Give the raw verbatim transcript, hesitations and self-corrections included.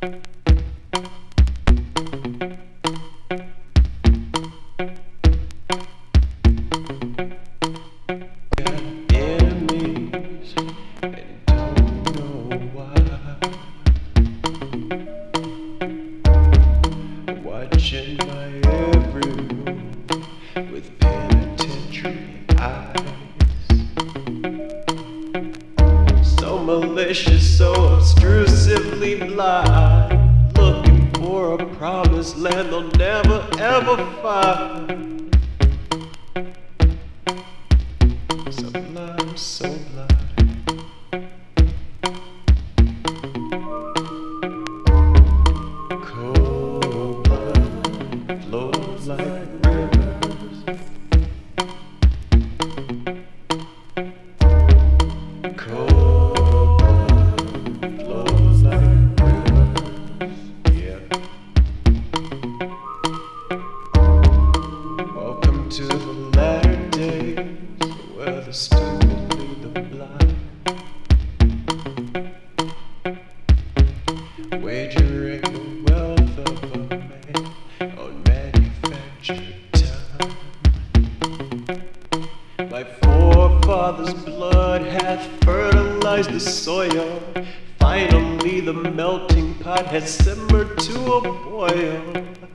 Enemies and don't know why. Watching my every move with penitentiary eyes. So malicious, so obtrusively blind, looking for a promised land they'll never ever find. Sublime, so blind. Cold blood flows like rivers. Cold blood flows like rivers. Yeah. Welcome to the latter days, where the stupid lead the blind, wagering the wealth of a man on manufactured time. My forefathers' blood hath fertilized the soil. Finally the melting pot has simmered to a boil.